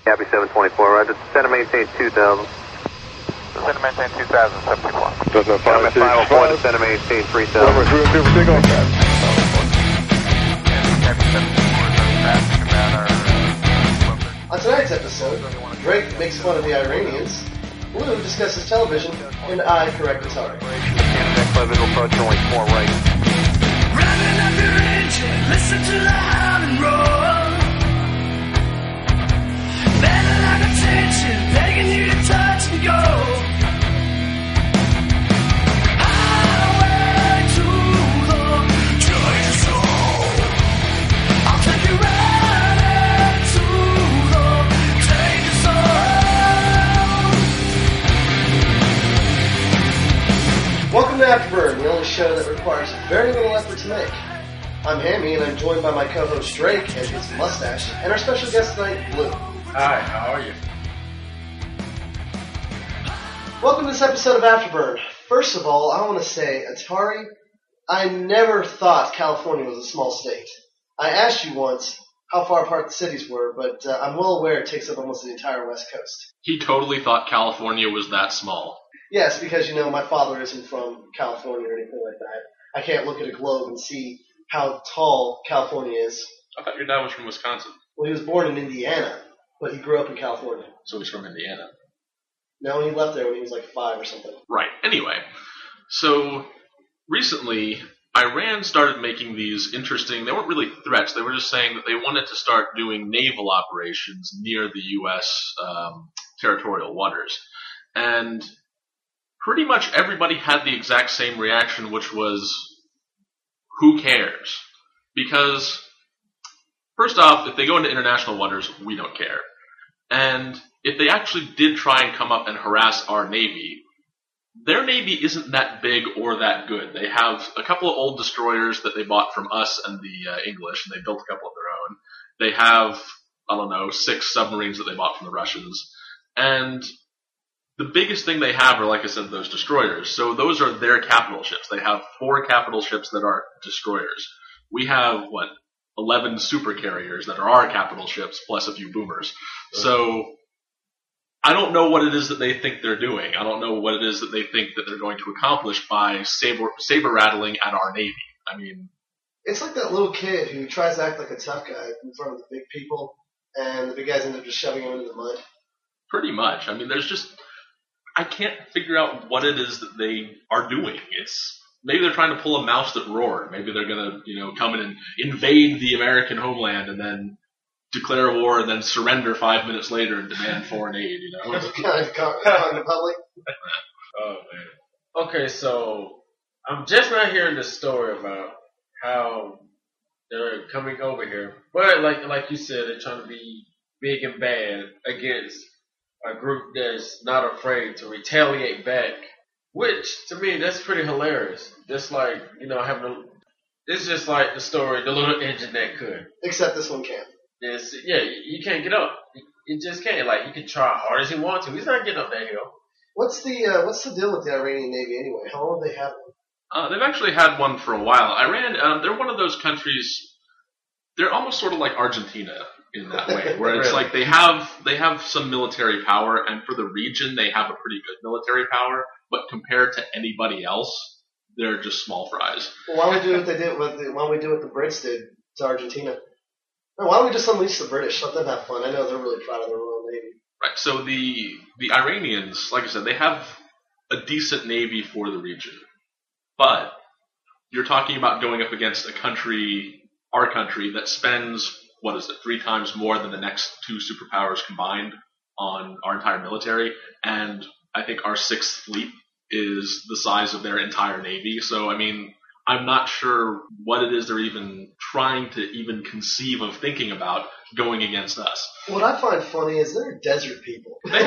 Copy 724, roger. Center maintain 2000. Center maintain 2000, 74. Center 504 to center maintain 3000. Over, clear for takeoff. On tonight's episode, Drake makes fun of the Iranians, Blue discusses television, and I correct Atari. Approach only 4 right. Revving up your engine, listen to the howl and roar. Better like attention, begging you to touch and go. Highway to the Georgia soul. I'll take you right into the danger zone. Welcome to Afterburn, the only show that requires very little effort to make. I'm Hammy, and I'm joined by my co-host Drake and his mustache, and our special guest tonight, Blue. Hi, how are you? Welcome to this episode of Afterburn. First of all, I want to say, Atari, I never thought California was a small state. I asked you once how far apart the cities were, but I'm well aware it takes up almost the entire West Coast. He totally thought California was that small. Yes, because, you know, my father isn't from California or anything like that. I can't look at a globe and see how tall California is. I thought your dad was from Wisconsin. Well, he was born in Indiana, but he grew up in California. So he's from Indiana. No, he left there when he was like 5 or something. Right. Anyway, so recently Iran started making these interesting, they weren't really threats, they were just saying that they wanted to start doing naval operations near the U.S. Territorial waters. And pretty much everybody had the exact same reaction, which was, who cares? Because, first off, if they go into international waters, we don't care. And if they actually did try and come up and harass our Navy, their Navy isn't that big or that good. They have a couple of old destroyers that they bought from us and the English, and they built a couple of their own. They have, 6 submarines that they bought from the Russians. And the biggest thing they have are, like I said, those destroyers. So those are their capital ships. They have 4 capital ships that are destroyers. We have, 11 super carriers that are our capital ships, plus a few boomers. So I don't know what it is that they think they're doing. I don't know what it is that they think that they're going to accomplish by saber rattling at our Navy. I mean, it's like that little kid who tries to act like a tough guy in front of the big people, and the big guys end up just shoving him into the mud. Pretty much. I mean, I can't figure out what it is that they are doing. Maybe they're trying to pull a mouse that roared. Maybe they're going to, come in and invade the American homeland and then declare a war and then surrender 5 minutes later and demand foreign aid, Kind of the public. Oh, man. Okay, so I'm just not hearing the story about how they're coming over here. But like you said, they're trying to be big and bad against a group that's not afraid to retaliate back. Which, to me, that's pretty hilarious. Just like, it's just like the story, the little engine that could. Except this one can't. You can't get up. You just can't. Like, you can try hard as you want to. He's not getting up that hill. What's the deal with the Iranian Navy anyway? How long have they had one? They've actually had one for a while. Iran, they're one of those countries, they're almost sort of like Argentina in that way, where it's Really? like they have some military power, and for the region, they have a pretty good military power, but compared to anybody else, they're just small fries. Well, why don't we do what they did? Why don't we do what the Brits did to Argentina? No, why don't we just unleash the British? Let them have fun. I know they're really proud of their Royal Navy. Right, so the Iranians, like I said, they have a decent navy for the region. But you're talking about going up against our country, that spends, 3 times more than the next 2 superpowers combined on our entire military. And I think our 6th fleet is the size of their entire navy. So, I mean, I'm not sure what it is they're even trying to even conceive of thinking about going against us. What I find funny is they're desert people. What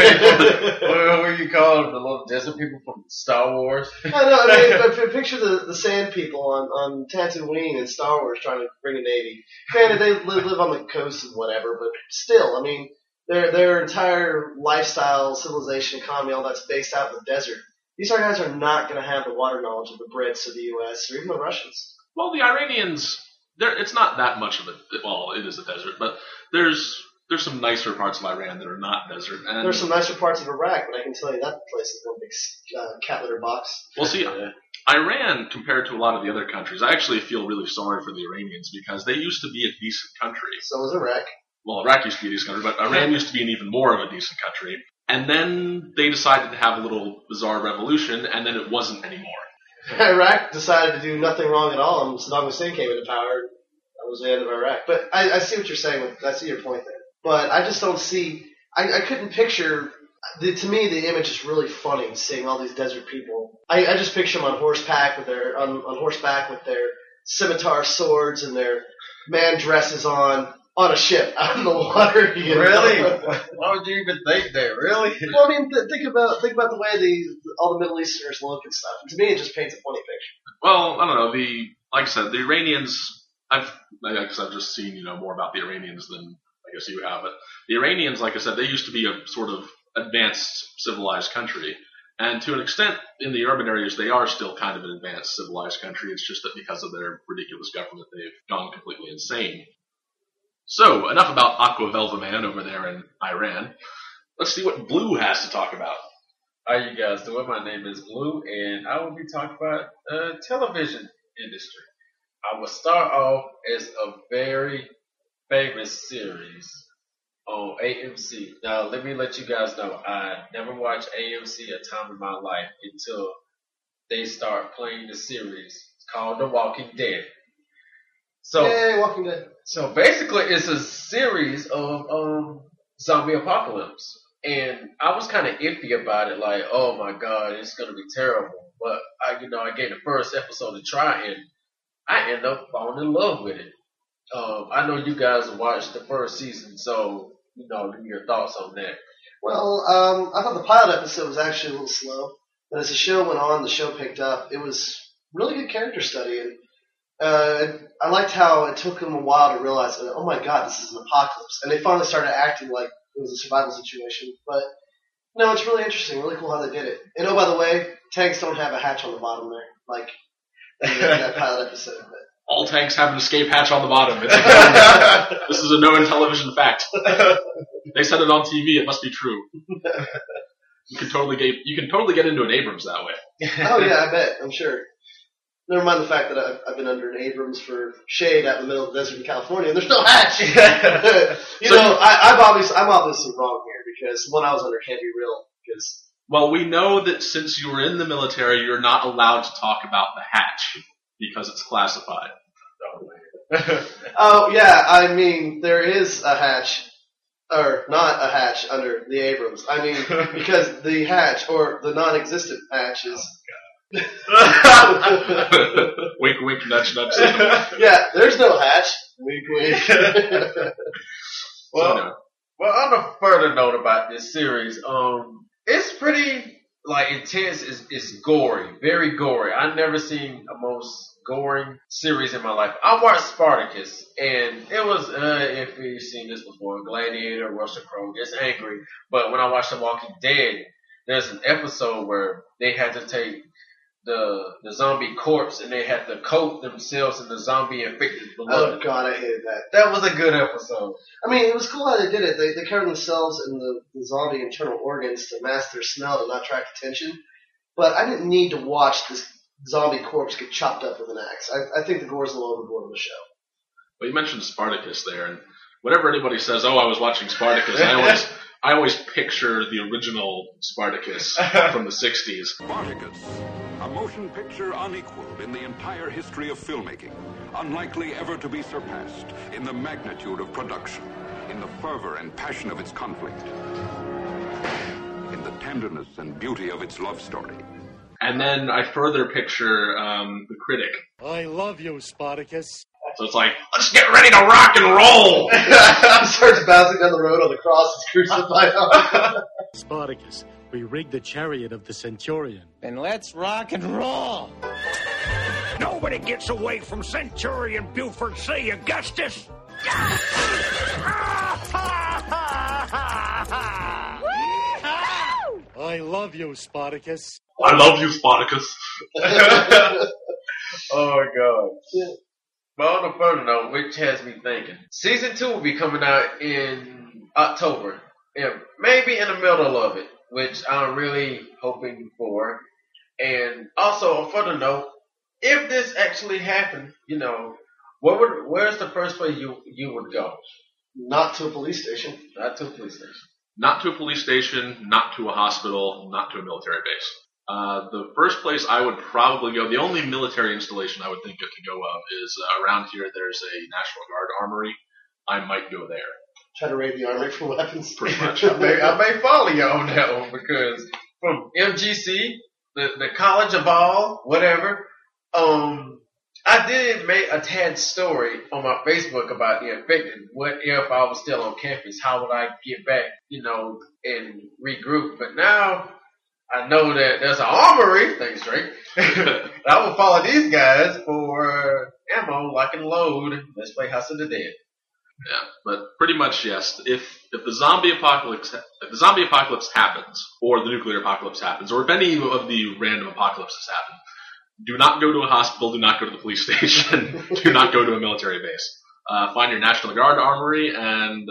you call them? The little desert people from Star Wars? I mean, picture the sand people on Tatooine in Star Wars trying to bring a navy. Granted, they live on the coast and whatever, but still, I mean, their entire lifestyle, civilization, economy, all that's based out in the desert. These guys are not going to have the water knowledge of the Brits or the U.S. or even the Russians. Well, the Iranians, it's not that much of a, well, it is a desert, but there's there's some nicer parts of Iran that are not desert. And There's some nicer parts of Iraq, but I can tell you that place is one big cat litter box. Well, see, Iran, compared to a lot of the other countries, I actually feel really sorry for the Iranians because they used to be a decent country. So was Iraq. Well, Iraq used to be a decent country, but Iran used to be an even more of a decent country. And then they decided to have a little bizarre revolution, and then it wasn't anymore. Iraq decided to do nothing wrong at all, and Saddam Hussein came into power. That was the end of Iraq. But I see what you're saying. I see your point there. But I just don't see. I couldn't picture. To me, the image is really funny, seeing all these desert people. I just picture them on horseback with their scimitar swords and their man dresses on a ship out in the water. Really? Why would you even think that? Really? Well, I mean, think about the way all the Middle Easterners look and stuff. And to me, it just paints a funny picture. Well, I don't know. Like I said, the Iranians. I guess I've just seen more about the Iranians than I guess you have. But the Iranians, like I said, they used to be a sort of advanced civilized country, and to an extent, in the urban areas, they are still kind of an advanced civilized country. It's just that because of their ridiculous government, they've gone completely insane. So, enough about Aqua Velva Man over there in Iran. Let's see what Blue has to talk about. How you guys doing? My name is Blue, and I will be talking about the television industry. I will start off as a very famous series on AMC. Now, let me let you guys know, I never watched AMC a time in my life until they start playing the series. It's called The Walking Dead. So, Yay, Walking Dead. So basically, it's a series of zombie apocalypse, and I was kind of iffy about it. Like, oh my god, it's gonna be terrible. But I gave the first episode a try, and I ended up falling in love with it. I know you guys watched the first season, so give me your thoughts on that. Well, I thought the pilot episode was actually a little slow, but as the show went on, the show picked up. It was really good character study, and I liked how it took them a while to realize that, oh my god, this is an apocalypse. And they finally started acting like it was a survival situation. But, no, it's really interesting, really cool how they did it. And oh, by the way, tanks don't have a hatch on the bottom there, like in that pilot episode. But All tanks have an escape hatch on the bottom. This is a known television fact. They said it on TV, it must be true. You can totally get into an Abrams that way. Oh yeah, I bet, I'm sure. Never mind the fact that I've been under an Abrams for shade out in the middle of the desert in California, and there's no hatch. I'm obviously wrong here because the one I was under can't be real. Well, we know that since you were in the military, you're not allowed to talk about the hatch because it's classified. Oh yeah, I mean there is a hatch, or not a hatch under the Abrams. I mean because the hatch or the non-existent hatch is. Wink, wink, nudge, nudge. Yeah, there's no hatch. Wink, wink. Well, on a further note about this series, it's pretty intense. It's gory, very gory. I've never seen a most gory series in my life. I watched Spartacus, and it was if you've seen this before, Gladiator, Russell Crowe gets angry. But when I watched The Walking Dead, there's an episode where they had to take the zombie corpse and they had to coat themselves in the zombie infected blood. Oh god, I hated that. That was a good episode. I mean, it was cool how they did it. They covered themselves in the zombie internal organs to mask their smell to not attract attention. But I didn't need to watch this zombie corpse get chopped up with an axe. I think the gore's a little overboard on the show. Well, you mentioned Spartacus there, and whenever anybody says, "Oh, I was watching Spartacus," I always picture the original Spartacus from the 60s. Spartacus, a motion picture unequaled in the entire history of filmmaking, unlikely ever to be surpassed in the magnitude of production, in the fervor and passion of its conflict, in the tenderness and beauty of its love story. And then I further picture the critic. I love you, Spartacus. So it's like, let's get ready to rock and roll! He starts bouncing down the road on the cross and crucified. Spartacus, we rigged the chariot of the Centurion. Then let's rock and roll. Nobody gets away from Centurion Buford C. Augustus. I love you, Spartacus. I love you, Spartacus. Oh my god. Yeah. But on a further note, which has me thinking, season 2 will be coming out in October, and maybe in the middle of it, which I'm really hoping for. And also, a further note, if this actually happened, where's the first place you would go? Not to a police station. Not to a police station. Not to a police station, not to a hospital, not to a military base. The first place I would probably go, the only military installation I would think I could go of is around here there's a National Guard armory. I might go there. Try to raid the armory for weapons. Pretty much. I may follow you on that one because from MGC, the college of all, whatever, I did make a tad story on my Facebook about the infected. What if I was still on campus? How would I get back, and regroup? But now I know that there's an armory. Thanks, Drake. I will follow these guys for ammo, lock and load. Let's play House of the Dead. Yeah, but pretty much yes. If the zombie apocalypse happens, or the nuclear apocalypse happens, or if any of the random apocalypses happen, do not go to a hospital. Do not go to the police station. Do not go to a military base. Find your National Guard armory and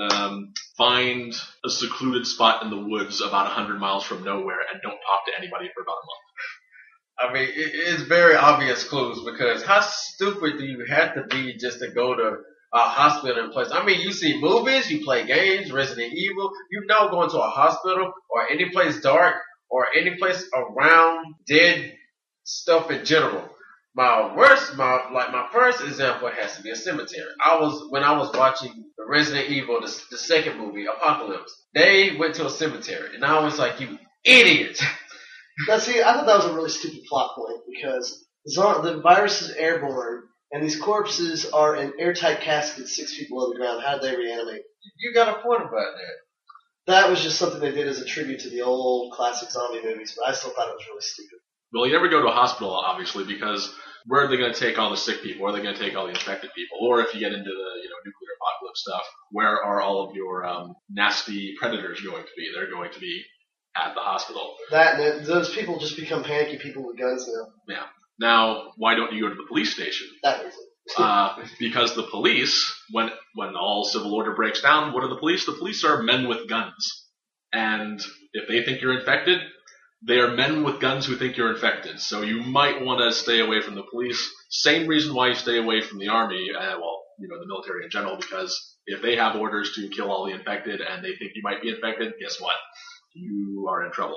find a secluded spot in the woods about 100 miles from nowhere, and don't talk to anybody for about a month. I mean, it's very obvious clues because how stupid do you have to be just to go to a hospital and place? I mean, you see movies, you play games, Resident Evil, going to a hospital or any place dark or any place around dead stuff in general. My first example has to be a cemetery. When I was watching the Resident Evil, the second movie, Apocalypse, they went to a cemetery, and I was like, you idiot. Now, see, I thought that was a really stupid plot point because the virus is airborne, and these corpses are in airtight caskets 6 feet below the ground. How did they reanimate? You got a point about that. That was just something they did as a tribute to the old classic zombie movies, but I still thought it was really stupid. Well, you never go to a hospital, obviously, because where are they going to take all the sick people? Where are they going to take all the infected people? Or if you get into the nuclear apocalypse stuff, where are all of your nasty predators going to be? They're going to be at the hospital. Those people just become panicky people with guns now. Yeah. Now, why don't you go to the police station? That reason. Because the police, when all civil order breaks down, what are the police? The police are men with guns. And if they think you're infected, they are men with guns who think you're infected. So you might want to stay away from the police. Same reason why you stay away from the army, the military in general, because if they have orders to kill all the infected and they think you might be infected, guess what? You are in trouble.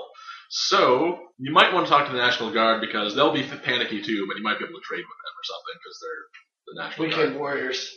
So you might want to talk to the National Guard because they'll be panicky too, but you might be able to trade with them or something because they're the National Guard. Weekend warriors.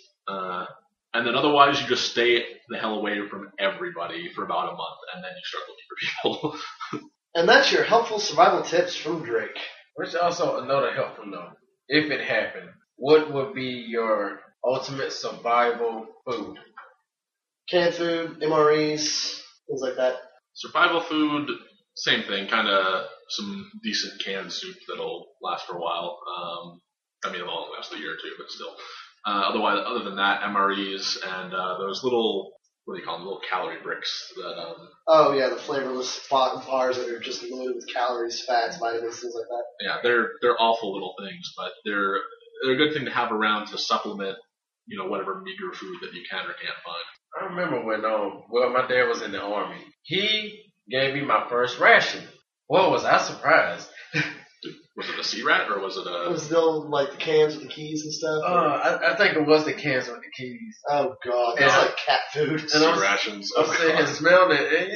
And then otherwise you just stay the hell away from everybody for about a month, and then you start looking for people. And that's your helpful survival tips from Drake. Which also another helpful note. If it happened, what would be your ultimate survival food? Canned food, MREs, things like that. Survival food, same thing, kind of some decent canned soup that'll last for a while. It'll only last a year or two, but still. Other than that, MREs and those little, what do you call them, little calorie bricks that. Oh yeah, the flavorless bars that are just loaded with calories, fats, vitamins, things like that. Yeah, they're awful little things, but they're a good thing to have around to supplement, whatever meager food that you can or can't find. I remember when my dad was in the army. He gave me my first ration. Well, was I surprised? Was it a C-Rat or was it a... It was still like the cans with the keys and stuff? I think it was the cans with the keys. Oh god, that's like cat food. C-rations. I was sitting here smelling it.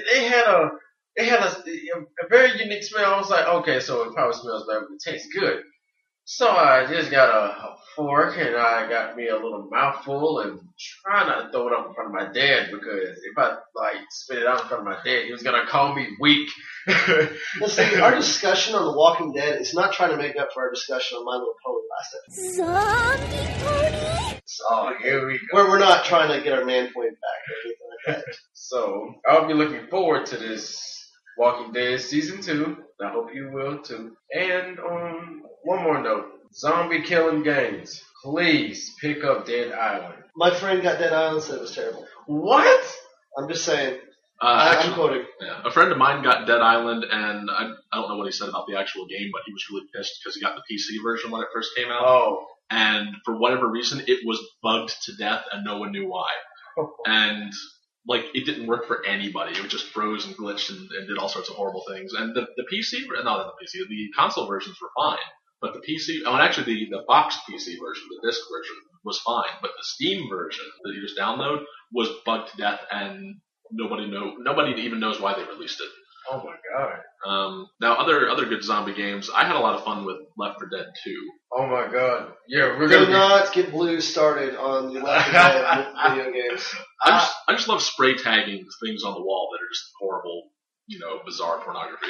It had a very unique smell. I was like, okay, so it probably smells bad, but it tastes good. So I just got a fork and I got me a little mouthful and try not to throw it up in front of my dad because if I spit it out in front of my dad, he was gonna call me weak. Well, see, our discussion on The Walking Dead is not trying to make up for our discussion on My Little Pony last episode. Oh, here we go. Where we're not trying to get our man point back or anything like that. So I'll be looking forward to this Walking Dead Season 2. I hope you will too. And one more note. Zombie killing games. Please pick up Dead Island. My friend got Dead Island and said it was terrible. What? I'm just saying. Actually, I'm quoting. Yeah, a friend of mine got Dead Island, and I don't know what he said about the actual game, but he was really pissed because he got the PC version when it first came out. Oh. And for whatever reason, it was bugged to death, and no one knew why. And like it didn't work for anybody. It just froze and glitched and did all sorts of horrible things. And the console versions were fine, but the PC, and actually the boxed PC version, the disc version, was fine. But the Steam version that you just download was bugged to death, and nobody even knows why they released it. Oh my god. Now other good zombie games. I had a lot of fun with Left 4 Dead 2. Oh my god. Yeah, we're Do gonna not get Blue started on the Left 4 Dead video games. I just love spray tagging things on the wall that are just horrible, bizarre pornography.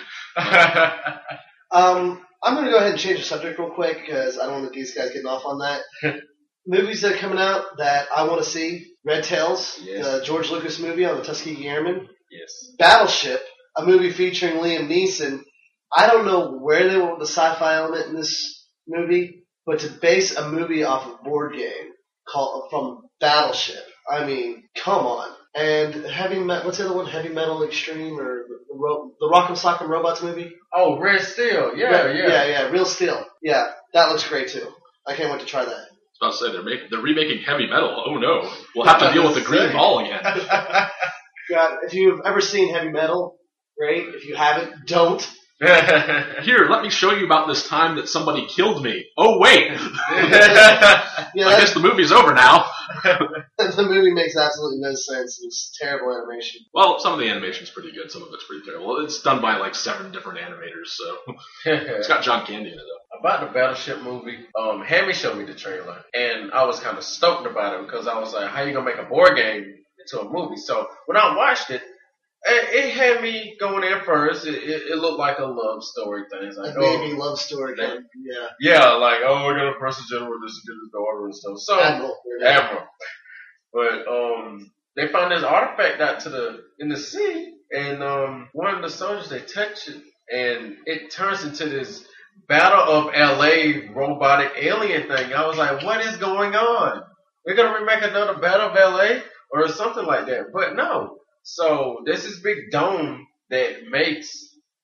I'm going to go ahead and change the subject real quick because I don't want these guys getting off on that. Movies that are coming out that I want to see: Red Tails, the George Lucas movie on the Tuskegee Airmen. Yes. Battleship, a movie featuring Liam Neeson. I don't know where they went with the sci-fi element in this movie, but to base a movie off a board game from Battleship, I mean, come on. And what's the other one? Heavy Metal Extreme or the Rock'em Sock'em Robots movie? Oh, Red Steel. Yeah. Real Steel. Yeah, that looks great too. I can't wait to try that. I was about to say they're remaking Heavy Metal. Oh no, we'll have to deal with the green ball again. God, if you've ever seen Heavy Metal, great. If you haven't, don't. Here, let me show you about this time that somebody killed me. Oh wait, I guess the movie's over now. The movie makes absolutely no sense. It's terrible animation. Well, some of the animation's pretty good. Some of it's pretty terrible. It's done by like 7 different animators, so it's got John Candy in it though. About the Battleship movie, Hammy showed me the trailer, and I was kind of stoked about it because I was like, how you gonna make a board game into a movie? So when I watched it, it had me going in first. It looked like a love story thing. It's like, maybe love story. Yeah, like, we're gonna press the general just to get his daughter and stuff. So Admiral. But they found this artifact out in the sea, and one of the soldiers, they touch it, and it turns into this Battle of LA robotic alien thing. I was like, what is going on? We're gonna remake another Battle of LA or something like that. But no. So there's this big dome that makes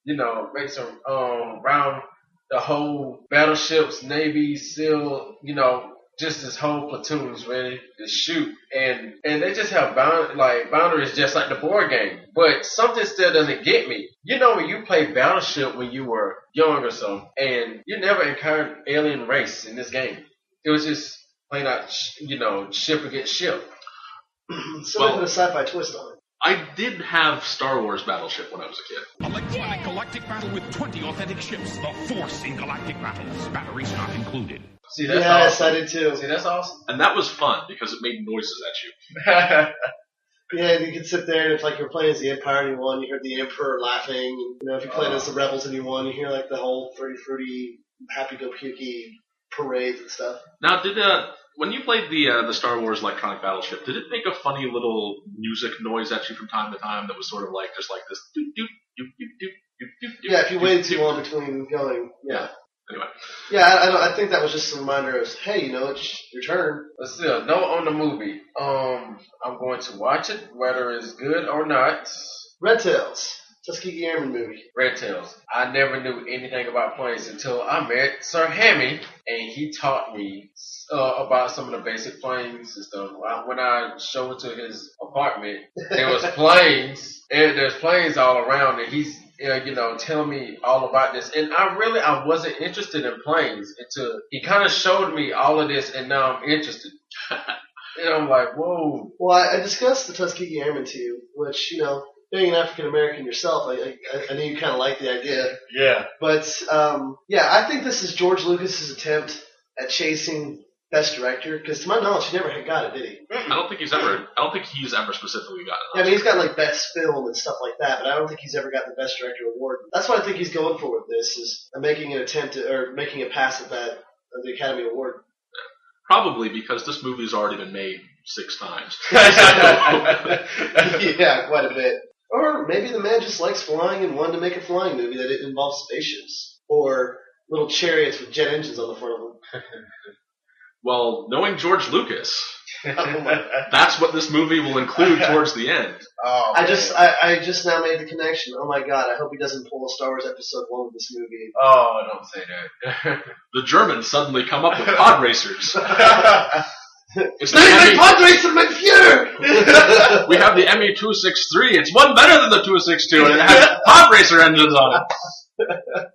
around the whole battleships, Navy, SEAL, just this whole platoon's ready to shoot, and they just have boundaries just like the board game. But something still doesn't get me. When you played Battleship when you were young or so, and you never encountered alien race in this game. It was just playing out, ship against ship. So they put a sci-fi twist on it. I did have Star Wars Battleship when I was a kid. Electronic galactic battle with 20 authentic ships. The Force in galactic battles. Batteries not included. See, that's awesome. I did too. See, that's awesome. And that was fun because it made noises at you. Yeah, and you could sit there and it's like you're playing as the Empire and you won, you heard the Emperor laughing. If you played as the Rebels and you won, you hear like the whole fruity, happy-go-pukey parades and stuff. Now, when you played the Star Wars Electronic Battleship, did it make a funny little music noise at you from time to time that was sort of like just like this doop doop doop doop doop doop doop? Yeah, if you waited too long between going, yeah. Anyway. Yeah, I think that was just a reminder of, hey, it's your turn. But still, no on the movie. I'm going to watch it, whether it's good or not. Red Tails. Tuskegee Airmen movie. Red Tails. I never knew anything about planes until I met Sir Hammy, and he taught me about some of the basic planes and stuff. When I showed to his apartment, there was planes, and there's planes all around, and he's telling me all about this. And I wasn't interested in planes until he kind of showed me all of this, and now I'm interested. And I'm like, whoa. Well, I discussed the Tuskegee Airmen to you, which, being an African American yourself, I knew you kind of liked the idea. Yeah. But, I think this is George Lucas's attempt at chasing Best Director, because to my knowledge, he never got it, did he? I don't think he's ever specifically gotten it. Yeah, I mean, he's got like Best Film and stuff like that, but I don't think he's ever got the Best Director award. That's what I think he's going for with this, is making an attempt or making a pass at that, the Academy Award. Probably because this movie's already been made 6 times. Yeah, quite a bit. Or maybe the man just likes flying and wanted to make a flying movie that didn't involve spaceships. Or little chariots with jet engines on the front of them. Well, knowing George Lucas, that's what this movie will include towards the end. Oh, I just now made the connection. Oh my god, I hope he doesn't pull a Star Wars Episode 1 with this movie. Oh, don't say that. The Germans suddenly come up with pod racers. It's the ME, Padres and Fuhrer! we have the ME-263. It's one better than the 262, and it has pod racer engines on it.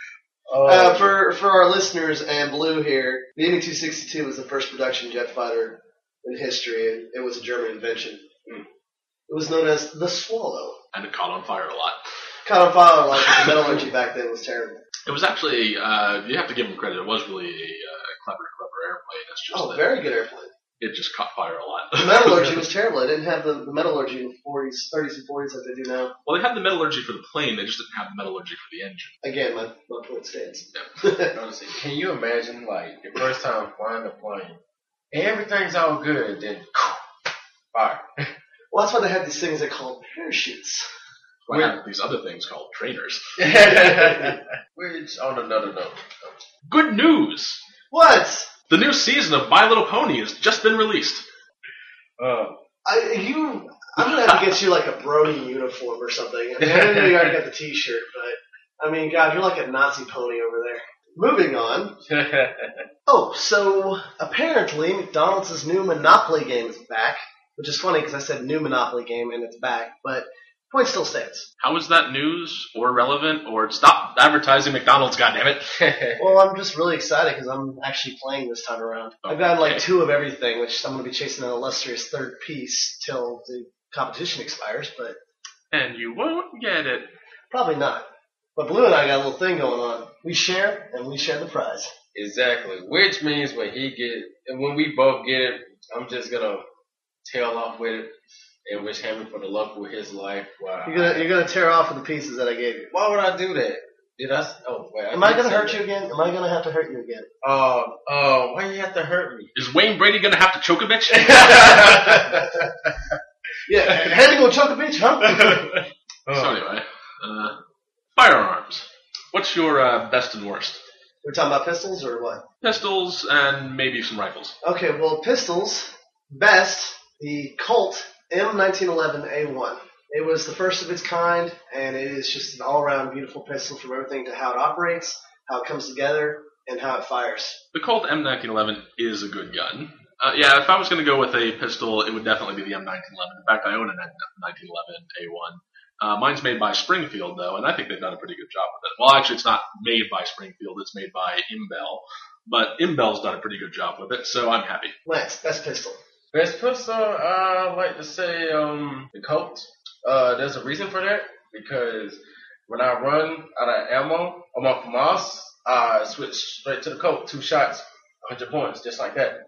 For our listeners and Blue here, the ME-262 was the first production jet fighter in history, and it was a German invention. It was known as the Swallow. And it caught on fire a lot. Caught on fire, like the metallurgy back then was terrible. It was actually, you have to give them credit, it was really a clever airplane. It's just that very good airplane. it just caught fire a lot. The metallurgy was terrible. They didn't have the metallurgy in the 30s and 40s like they do now. Well, they had the metallurgy for the plane, they just didn't have the metallurgy for the engine. Again, my point stands. Yeah. Honestly, can you imagine, like, the first time flying a plane, everything's all good, then fire. Well, that's why they had these things they called parachutes. We have these other things called trainers. Which, on another note. Good news! What? The new season of My Little Pony has just been released. I'm gonna have to get you like a Brody uniform or something. I mean, I know you already got the T-shirt, but I mean, God, you're like a Nazi pony over there. Moving on. Oh, so apparently McDonald's new Monopoly game is back, which is funny because I said new Monopoly game and it's back, but point still stands. How is that news or relevant or stop advertising McDonald's, goddammit? Well, I'm just really excited because I'm actually playing this time around. I've got like 2 of everything, which I'm going to be chasing an illustrious 3rd piece till the competition expires, but... And you won't get it. Probably not. But Blue and I got a little thing going on. We share, and we share the prize. Exactly. Which means when we both get it, I'm just going to tail off with it. And wish Hammy for the luck with his life. Wow. You're gonna tear off of the pieces that I gave you. Why would I do that? Did I? Oh wait. Am I gonna hurt you again? Am I gonna have to hurt you again? Why you have to hurt me? Is Wayne Brady gonna have to choke a bitch? Yeah, Handy gonna choke a bitch, huh? So anyway, firearms. What's your best and worst? We're talking about pistols or what? Pistols and maybe some rifles. Okay, well, pistols. Best, the Colt M1911A1. It was the first of its kind, and it is just an all-around beautiful pistol from everything to how it operates, how it comes together, and how it fires. The Colt M1911 is a good gun. If I was going to go with a pistol, it would definitely be the M1911. In fact, I own an M1911A1. Mine's made by Springfield, though, and I think they've done a pretty good job with it. Well, actually, it's not made by Springfield. It's made by Imbel. But Imbel's done a pretty good job with it, so I'm happy. Lance, best pistol. Best pistol, I like to say the Colt. There's a reason for that, because when I run out of ammo, I'm off Moss, I switch straight to the Colt. 2 shots, 100 points, just like that.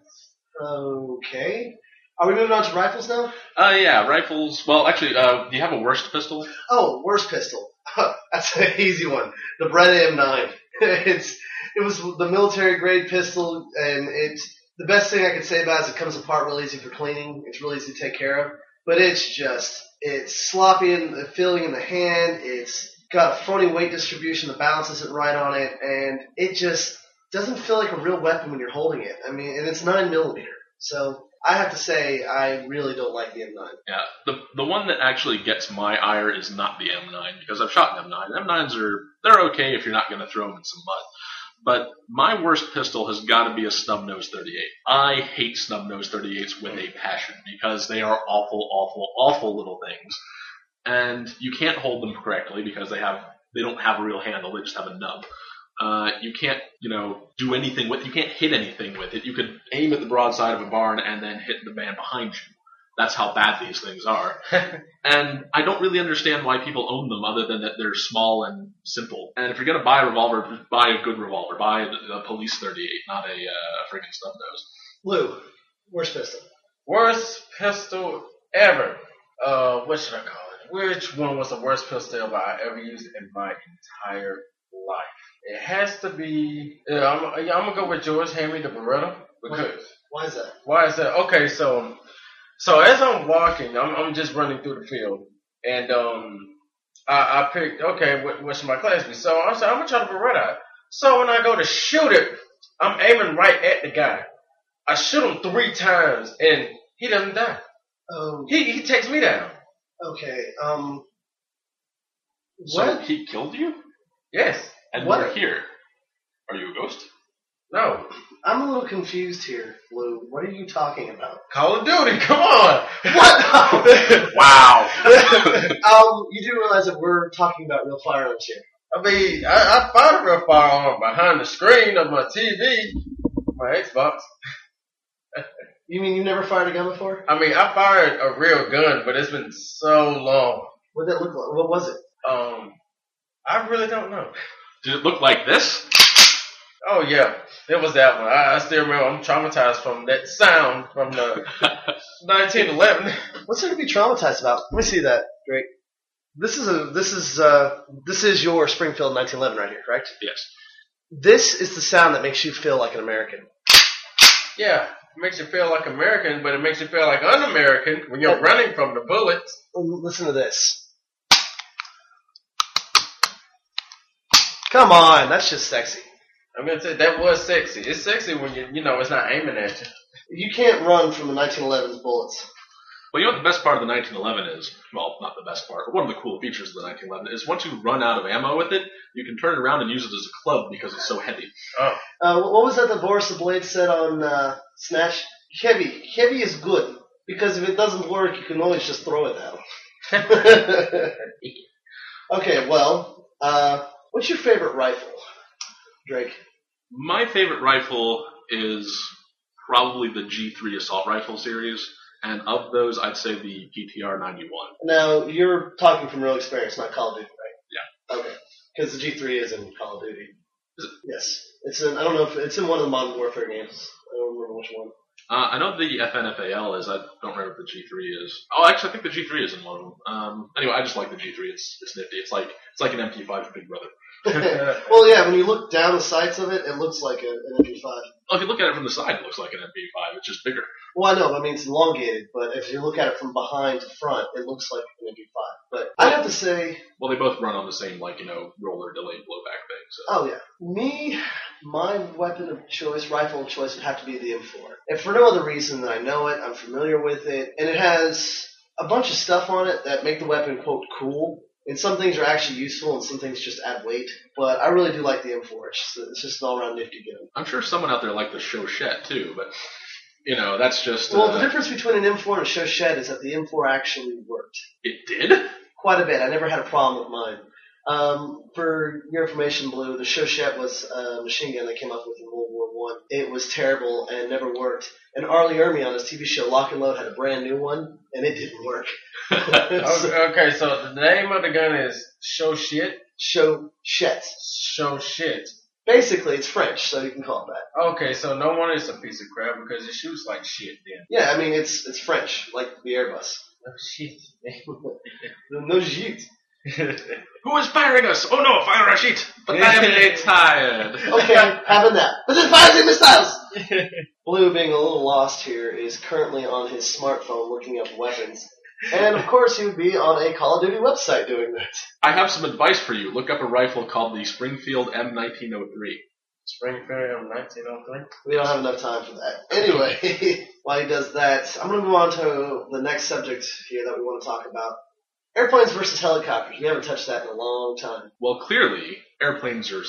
Okay. Are we moving on to rifles now? Yeah, rifles. Well, actually, do you have a worst pistol? Oh, worst pistol. That's an easy one. The Beretta M9. It was the military grade pistol, and it's the best thing I could say about it is it comes apart real easy for cleaning. It's real easy to take care of. But it's sloppy in the feeling in the hand. It's got a phony weight distribution. The balance isn't right on it. And it just doesn't feel like a real weapon when you're holding it. I mean, and it's 9mm. So I have to say I really don't like the M9. Yeah, the one that actually gets my ire is not the M9, because I've shot an M9. M9s they're okay if you're not going to throw them in some mud. But my worst pistol has got to be a snub-nose 38. I hate snub-nose 38s with a passion because they are awful, awful, awful little things. And you can't hold them correctly because they don't have a real handle. They just have a nub. You can't, do anything with. You can't hit anything with it. You could aim at the broadside of a barn and then hit the man behind you. That's how bad these things are. And I don't really understand why people own them other than that they're small and simple. And if you're going to buy a revolver, buy a good revolver. Buy a police 38, not a friggin' snub-nose. Lou, worst pistol. Worst pistol ever. What should I call it? Which one was the worst pistol I ever used in my entire life? It has to be... I'm going to go with George Hammy, the Beretta. Because, why is that? Why is that? Okay, so as I'm walking, I'm just running through the field, and I picked, okay, what should my class be? So I said, I'm going to try the Beretta out. So when I go to shoot it, I'm aiming right at the guy. I shoot him 3 times, and he doesn't die. He takes me down. Okay, So what? he killed you? Yes. And What? we're here. Are you a ghost? No. I'm a little confused here, Blue. What are you talking about? Call of Duty, come on! What? Wow. You do realize that we're talking about real firearms here. I mean, I fired a real firearm behind the screen of my TV, my Xbox. You mean you never fired a gun before? I mean, I fired a real gun, but it's been so long. What did that look like? What was it? I really don't know. Did it look like this? Oh yeah, it was that one. I still remember. I'm traumatized from that sound from the 1911. What's there to be traumatized about? Let me see that, Drake. This is your Springfield 1911 right here, correct? Yes. This is the sound that makes you feel like an American. Yeah, it makes you feel like American, but it makes you feel like un-American when you're running from the bullets. Listen to this. Come on, that's just sexy. I'm gonna say that was sexy. It's sexy when you know it's not aiming at you. You can't run from the 1911's bullets. Well, you know what the best part of the 1911 is? Well, not the best part, but one of the cool features of the 1911 is once you run out of ammo with it, you can turn it around and use it as a club because it's so heavy. Oh. What was that Boris the Blade said on Snatch? Heavy. Heavy is good, because if it doesn't work, you can always just throw it down. Okay, well, what's your favorite rifle, Drake? My favorite rifle is probably the G3 assault rifle series, and of those, I'd say the PTR 91. Now, you're talking from real experience, not Call of Duty, right? Yeah. Okay, because the G3 is in Call of Duty. Is it? Yes. It's in, I don't know if it's in one of the Modern Warfare games. I don't remember which one. I know the FNFAL is. I don't remember if the G3 is. Oh, actually, I think the G3 is in one of them. Anyway, I just like the G3. It's nifty. It's like an MP5 for Big Brother. Well, yeah, when you look down the sights of it, it looks like an MP5. Well, if you look at it from the side, it looks like an MP5. It's just bigger. Well, I know. I mean, it's elongated, but if you look at it from behind to front, it looks like an MP5. But I'd have to say... Well, they both run on the same, roller delayed blowback thing. So. Oh, yeah. My weapon of choice, rifle of choice, would have to be the M4. If for no other reason than I know it, I'm familiar with it, and it has a bunch of stuff on it that make the weapon, quote, cool. And some things are actually useful, and some things just add weight. But I really do like the M4. It's just an all-around nifty gun. I'm sure someone out there liked the Shochette, too, but, that's just... Well, the difference between an M4 and a Shochette is that the M4 actually worked. It did? Quite a bit. I never had a problem with mine. For your information, Blue, the Shochette was a machine gun they came up with in World War I. It was terrible and never worked. And Arlie Ermey on his TV show Lock and Load had a brand new one, and it didn't work. Okay, so the name of the gun is Shochette? Shochette. Shochette. Basically, it's French, so you can call it that. Okay, so no wonder it's a piece of crap because it shoots like shit then. Yeah, I mean, it's French, like the Airbus. No shit. No shit. Who is firing us? Oh no, fire Rashid! But I am tired. Okay, having that. But then fire missiles! Blue, being a little lost here, is currently on his smartphone looking up weapons. And of course he would be on a Call of Duty website doing that. I have some advice for you. Look up a rifle called the Springfield M1903. Springfield M1903? We don't have enough time for that. Anyway, while he does that, I'm going to move on to the next subject here that we want to talk about. Airplanes versus helicopters. We haven't touched that in a long time. Well, clearly, airplanes are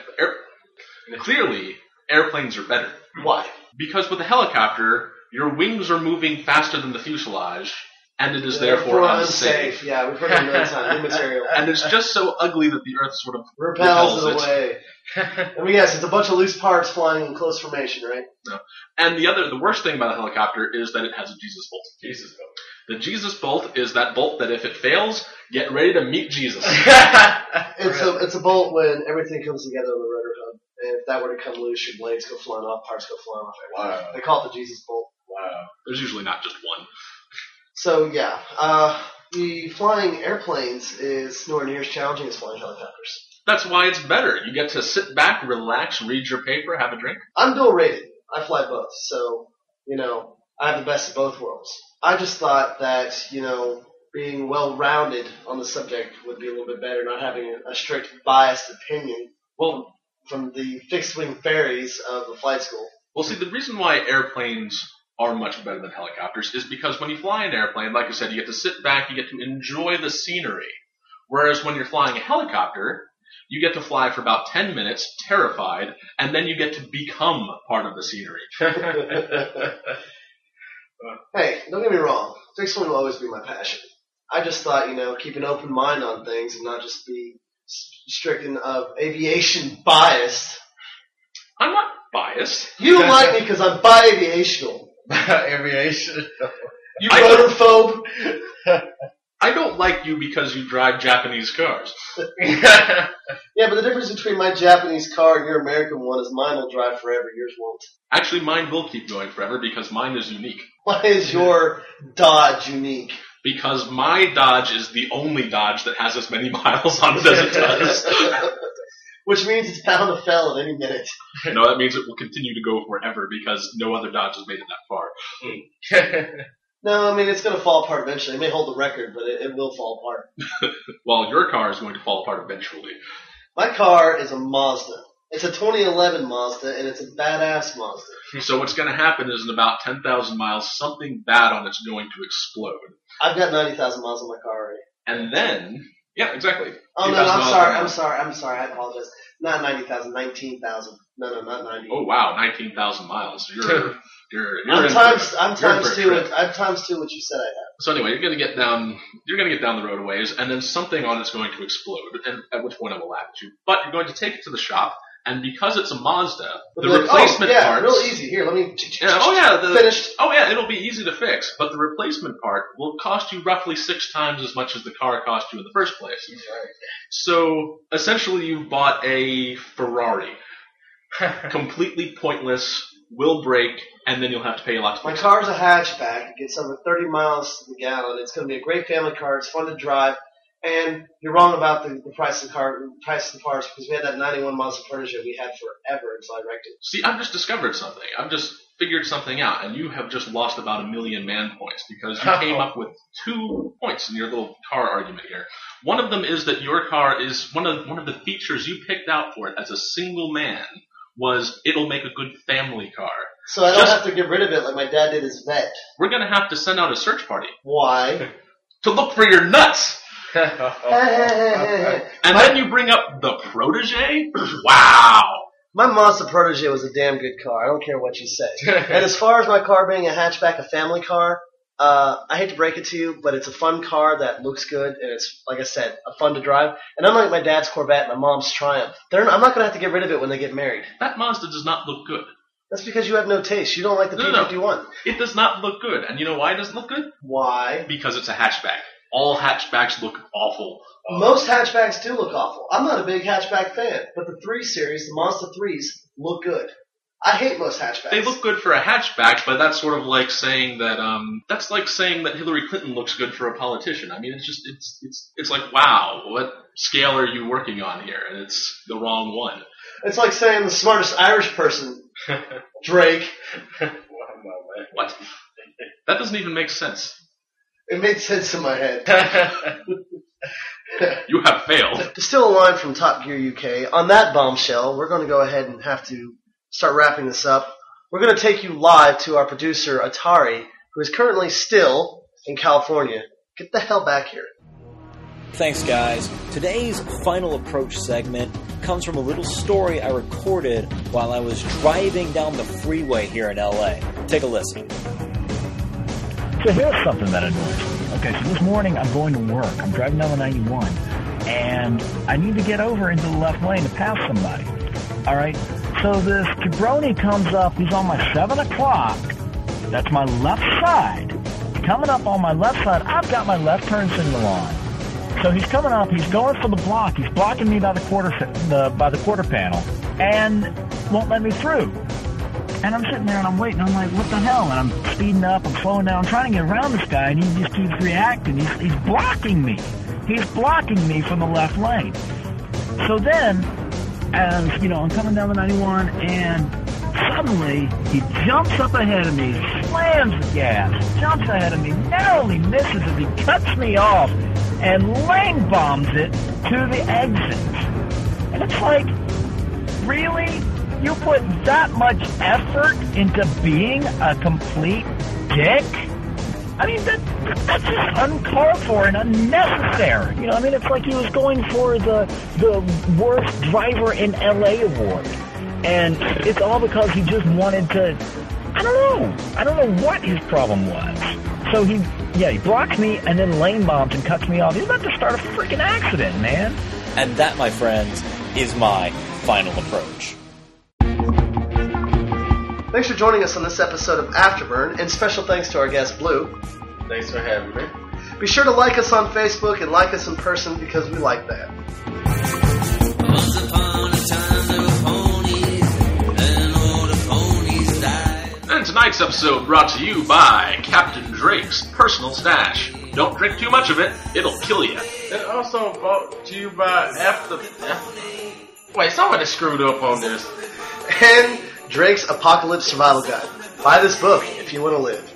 airplanes are better. Why? Because with a helicopter, your wings are moving faster than the fuselage, and it is therefore unsafe. Yeah, we've heard it a million times. New material. And it's just so ugly that the Earth sort of repels it away. I mean, yes, it's a bunch of loose parts flying in close formation, right? No. And the worst thing about a helicopter is that it has a Jesus bolt. Jesus bolt. The Jesus bolt is that bolt that if it fails, get ready to meet Jesus. It's a bolt when everything comes together on the rotor hub. And if that were to come loose, your blades go flying off, parts go flying off. Wow. They call it the Jesus bolt. Wow. There's usually not just one. So, yeah. The flying airplanes is nowhere near as challenging as flying helicopters. That's why it's better. You get to sit back, relax, read your paper, have a drink. I'm dual rated. I fly both. So, I have the best of both worlds. I just thought that, being well-rounded on the subject would be a little bit better, not having a strict biased opinion from the fixed-wing fairies of the flight school. Well, see, the reason why airplanes are much better than helicopters is because when you fly an airplane, like I said, you get to sit back, you get to enjoy the scenery. Whereas when you're flying a helicopter, You get to fly for about 10 minutes, terrified, and then you get to become part of the scenery. Hey, don't get me wrong. Fixed wing will always be my passion. I just thought, keep an open mind on things and not just be stricken of aviation biased. I'm not biased. You don't like me because I'm bi-aviational. Aviation. You rotorphobe. I don't like you because you drive Japanese cars. Yeah, but the difference between my Japanese car and your American one is mine will drive forever, yours won't. Actually, mine will keep going forever because mine is unique. Why is your Dodge unique? Because my Dodge is the only Dodge that has as many miles on it as it does. Which means it's bound to fail at any minute. No, that means it will continue to go forever because no other Dodge has made it that far. No, I mean, it's going to fall apart eventually. It may hold the record, but it will fall apart. Well, your car is going to fall apart eventually. My car is a Mazda. It's a 2011 Mazda, and it's a badass Mazda. So what's going to happen is in about 10,000 miles, something bad on it's going to explode. I've got 90,000 miles on my car already. And then, yeah, exactly. Oh, no, I'm sorry. I apologize. Not 90,000, 19,000. No, not 90. Oh, wow, 19,000 miles. You're I'm times two what you said I had. So anyway, you're gonna get down the road a ways, and then something on it's going to explode, and at which point I will laugh at you. But you're going to take it to the shop, and because it's a Mazda, the replacement parts. Real easy. Here, let me. Finished. Oh yeah, it'll be easy to fix, but the replacement part will cost you roughly 6 times as much as the car cost you in the first place. Right. So essentially, you've bought a Ferrari, completely pointless. Will break, and then you'll have to pay a lot to My car's a hatchback. It gets over 30 miles to the gallon. It's going to be a great family car. It's fun to drive. And you're wrong about the price of the parts because we had that 91 Mazda Protege we had forever until I wrecked it. See, I've just discovered something. I've just figured something out, and you have just lost about 1 million man points because you came up with 2 points in your little car argument here. One of them is that your car is one of the features you picked out for it as a single man was it'll make a good family car. So I don't have to get rid of it like my dad did his vet. We're going to have to send out a search party. Why? To look for your nuts. And then you bring up the Protege? Wow. My Mazda Protege was a damn good car. I don't care what you say. And as far as my car being a hatchback, a family car, I hate to break it to you, but it's a fun car that looks good, and it's, like I said, fun to drive. And unlike my dad's Corvette and my mom's Triumph, I'm not going to have to get rid of it when they get married. That Mazda does not look good. That's because you have no taste. You don't like the P51. No. It does not look good. And you know why it doesn't look good? Why? Because it's a hatchback. All hatchbacks look awful. Most hatchbacks do look awful. I'm not a big hatchback fan, but the 3 Series, the Mazda 3s, look good. I hate most hatchbacks. They look good for a hatchback, but that's sort of like saying that that's like saying that Hillary Clinton looks good for a politician. I mean, it's like, wow, what scale are you working on here? And it's the wrong one. It's like saying the smartest Irish person, Drake. What? That doesn't even make sense. It made sense in my head. You have failed. Still a line from Top Gear UK. On that bombshell, we're going to go ahead and have to start wrapping this up. We're going to take you live to our producer, Atari, who is currently still in California. Get the hell back here. Thanks, guys. Today's Final Approach segment comes from a little story I recorded while I was driving down the freeway here in LA. Take a listen. So here's something that annoys me. Okay, so this morning I'm going to work. I'm driving down the 91, and I need to get over into the left lane to pass somebody. All right? So this jabroni comes up. He's on my 7 o'clock. That's my left side. Coming up on my left side, I've got my left turn signal on. So he's coming up. He's going for the block. He's blocking me by the quarter panel and won't let me through. And I'm sitting there and I'm waiting. I'm like, what the hell? And I'm speeding up. I'm slowing down. I'm trying to get around this guy, and he just keeps reacting. He's blocking me. He's blocking me from the left lane. So then, as you know, I'm coming down the 91, and suddenly he jumps up ahead of me, slams the gas, jumps ahead of me, narrowly misses as he cuts me off, and lane bombs it to the exit. And it's like, really? You put that much effort into being a complete dick? I mean, that's just uncalled for and unnecessary. You know, I mean, it's like he was going for the worst driver in LA award. And it's all because he just wanted to, I don't know what his problem was. So he blocks me and then lane bombs and cuts me off. He's about to start a freaking accident, man. And that, my friends, is my final approach. Thanks for joining us on this episode of Afterburn, and special thanks to our guest, Blue. Thanks for having me. Be sure to like us on Facebook and like us in person because we like that. Once upon a time there were ponies, and all the ponies died. And tonight's episode brought to you by Captain Drake's Personal Stash. Don't drink too much of it, it'll kill you. And also brought to you by Wait, somebody screwed up on this. And Drake's Apocalypse Survival Guide. Buy this book if you want to live.